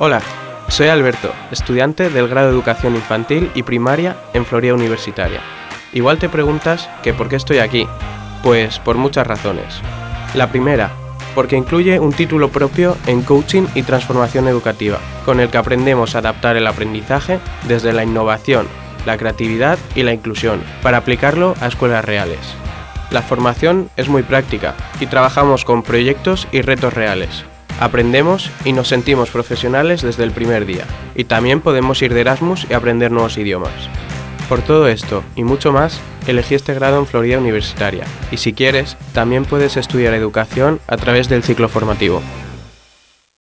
Hola, soy Alberto, estudiante del grado de Educación Infantil y Primaria en Florida Universitaria. Igual te preguntas que por qué estoy aquí. Pues por muchas razones. La primera, porque incluye un título propio en Coaching y Transformación Educativa, con el que aprendemos a adaptar el aprendizaje desde la innovación, la creatividad y la inclusión, para aplicarlo a escuelas reales. La formación es muy práctica y trabajamos con proyectos y retos reales. Aprendemos y nos sentimos profesionales desde el primer día, y también podemos ir de Erasmus y aprender nuevos idiomas. Por todo esto y mucho más, elegí este grado en Florida Universitaria, y si quieres, también puedes estudiar educación a través del ciclo formativo.